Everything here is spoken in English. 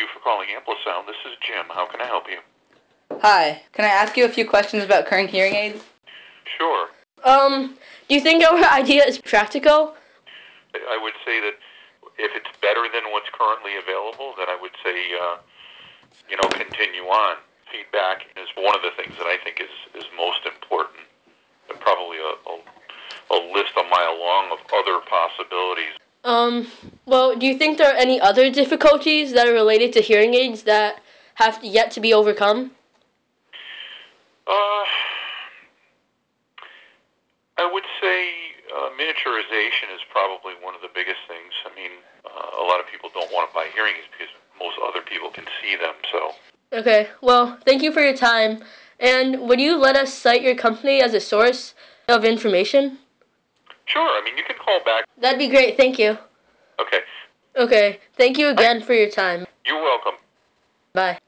you for calling Amplisound. This is Jim. How can I help you? Hi, can I ask you a few questions about current hearing aids? Sure. Do you think our idea is practical? I would say that if it's better than what's currently available, then I would say, continue on. Feedback is one of the things that I think is most important. But probably a list a mile long of other possibilities. Well, do you think there are any other difficulties that are related to hearing aids that have yet to be overcome? I would say miniaturization is probably one of the biggest things. I mean, a lot of people don't want to buy hearing aids because most other people can see them, so. Okay, well, thank you for your time. And would you let us cite your company as a source of information? Sure, I mean, you can call back. That'd be great, thank you. Okay. Okay, thank you again for your time. You're welcome. Bye.